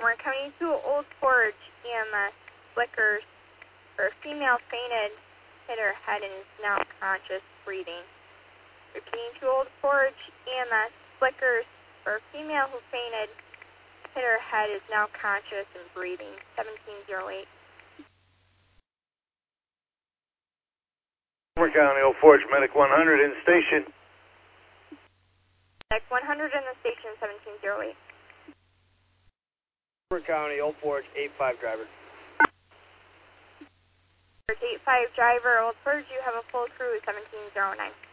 We're coming to Old Forge, EMS, flickers, for a female fainted, hit her head and is now conscious, breathing. Repeating to Old Forge, EMS, flickers, for a female who fainted, hit her head, is now conscious and breathing. 1708. Montgomery County, Old Forge, Medic 100 in station. Medic 100 in the station, 1708. Montgomery County, Old Forge, 85 driver. 85 driver, Old Forge, you have a full crew, 1709.